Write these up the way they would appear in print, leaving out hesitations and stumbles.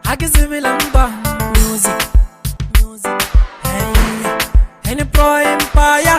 Akizibilamba music, music. Hey, any pro empire.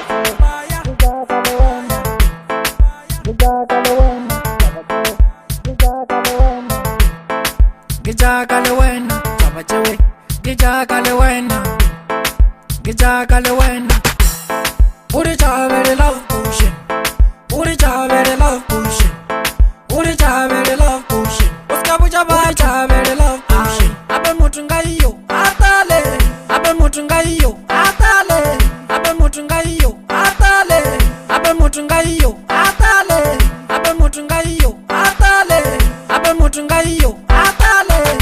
Gijakale wena, chabachewe. Gijakale wena, gijakale wena. Uri chabere love pushing, uri chabere love pushing, uri chabere love pushing. Uska buja ba chabere love pushing. Abe mutunga iyo, atale. Abe mutunga iyo, atale. Abe mutunga iyo, atale. Abe mutunga iyo, atale. Abe mutunga iyo, atale. Abe mutunga iyo, atale.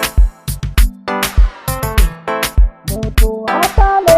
Mutu atale.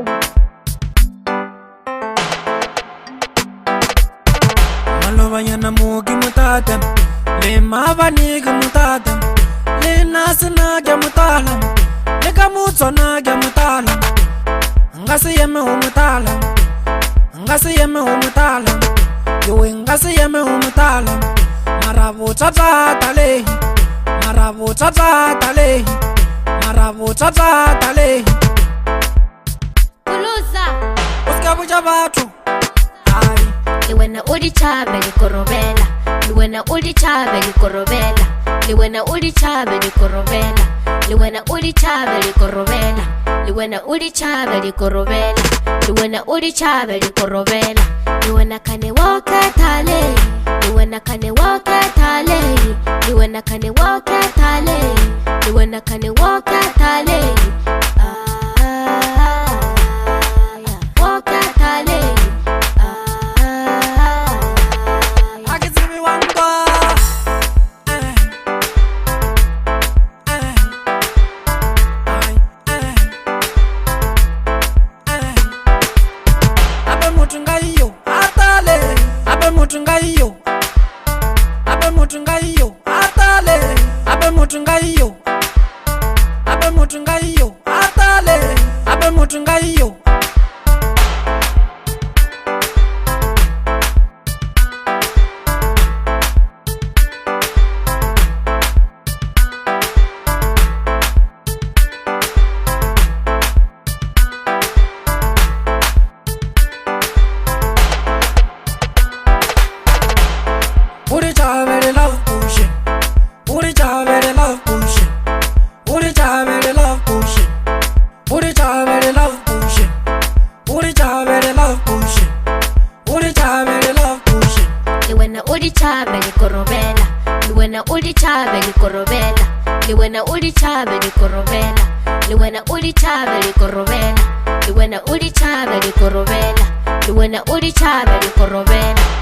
Malovanya mugi mutatem, le mavani mutatem, le nasna ga mutalam, le kamutsona ga mutalam. Ngasi yeme umutalam, ngasi yeme umutalam, yo ngasi yeme umutalam. Marabu tata tale, marabu tata tale, marabu tata tale. Kuluza Uska buja batu, ai. liwena udi chabe likorobela, liwena udi chabe likorobela, liwena udi chabe likorobela, liwena udi chabe likorobela, liwena udi chabe likorobela, liwena udi chabe likorobela, liwena kane wakatale, liwena kane wakatale, liwena kane wakatale, liwena kane wakatale. Wakatale. Mutunga iyo, abe mutunga iyo, atale. Abe mutunga iyo, abe mutunga iyo, atale. Abe mutunga iyo. Uri chabere love pushing, uri chabere love pushing, uri chabere love pushing, uri chabere love pushing, uri chabere love pushing, uri chabere love pushing. Liwena udi chabe likorobela, liwena udi chabe likorobela, liwena udi chabe likorobela, liwena udi chabe likorobela, liwena udi chabe likorobela, liwena udi chabe likorobela.